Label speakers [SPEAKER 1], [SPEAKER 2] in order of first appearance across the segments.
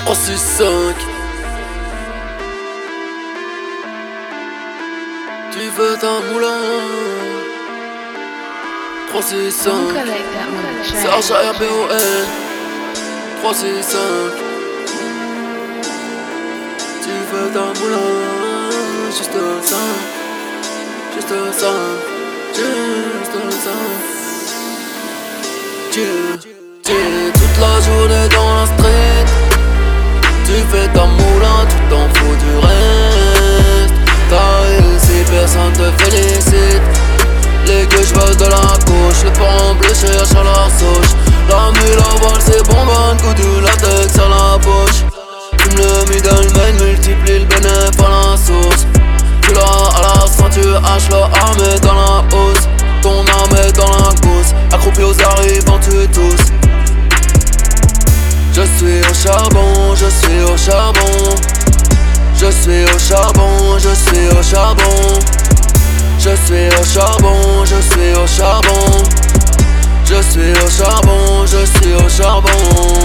[SPEAKER 1] 365. Tu veux un moulin 365. C'est H-A-R-B-O-N 365. Tu veux un moulin, juste ça, juste ça, juste ça. Tu toute la journée dans la street. Tu fais ta moulin, tu t'en fous du reste. T'as réussi, personne te félicite. Les gueuches veulent de la couche, les parents bleus cherchent à la souche. La mule à voile, c'est bonbonne, coup du latex à la bouche. Fume le middleman, multiplie le bénéf à la sauce. Tu l'as à la ceinture, hache le armé dans la hausse. Ton arme est dans la gousse, accroupi aux arrivants, tu tous. Je suis au charbon, je suis au charbon. Je suis au charbon, je suis au charbon. Je suis au charbon, je suis au charbon. Je suis au charbon, je suis au charbon.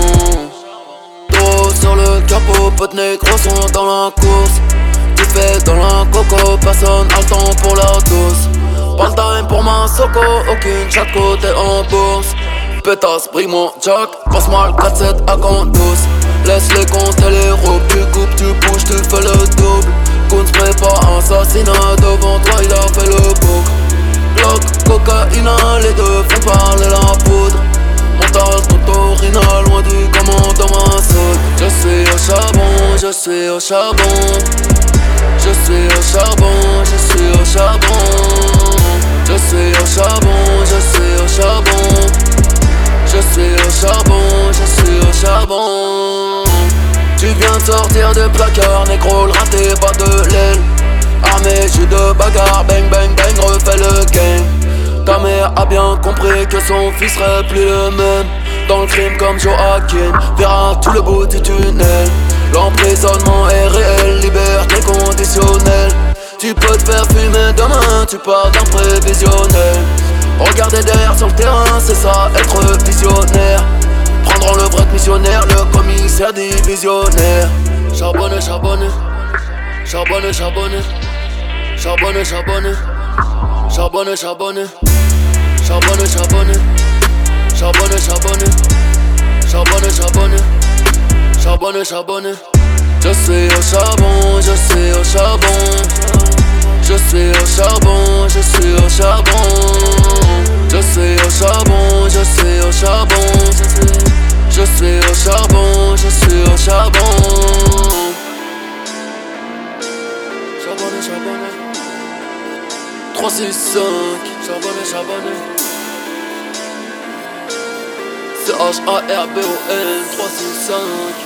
[SPEAKER 1] Dos sur le capot, potes négros sont dans la course. Tu fais dans la coco, personne a le temps pour la dose. Pas le time pour ma soco, aucune chatte côté en bourse. Pétasse, brille mon jack, passe-moi le 4-7 à compte douce. Laisse-les compter les robes, tu coupes, tu bouges, tu fais le double. Qu'on se met pas assassinat, devant toi il a fait le bouc. Bloc, cocaïne, les deux font parler la poudre. Montage, Totorina, loin du commandant Massoud. Je suis au charbon, je suis au charbon. Je suis au charbon, je suis au charbon. Je suis au charbon, je suis au charbon. Je suis au charbon, je suis au charbon. Tu viens de sortir de placard, négro, le raté, pas de l'aile. Armé, jus de bagarre, bang bang bang, refais le game. Ta mère a bien compris que son fils serait plus le même. Dans le crime comme Joaquin, verra tout le bout du tunnel. L'emprisonnement est réel, liberté conditionnelle. Tu peux te faire fumer demain, tu pars d'un prévisionnel. Regarder derrière sur le terrain, c'est ça, être visionnaire. Prendront le vrai missionnaire, le commissaire divisionnaire. Charbonné, charbonné. Charbonné, charbonné. Charbonné, charbonné. Charbonné, charbonné. Charbonné, charbonné. Charbonné, charbonné. Charbonné, charbonné. Charbonné, charbonné. Je suis au charbon, je suis au charbon. Je suis au charbon, je suis au charbon. Je suis au charbon, je suis au charbon. Je suis au charbon, je suis au charbon. Charbonné, charbonné. 365. Charbonné, charbonné. C'est H-A-R-B-O-N 365.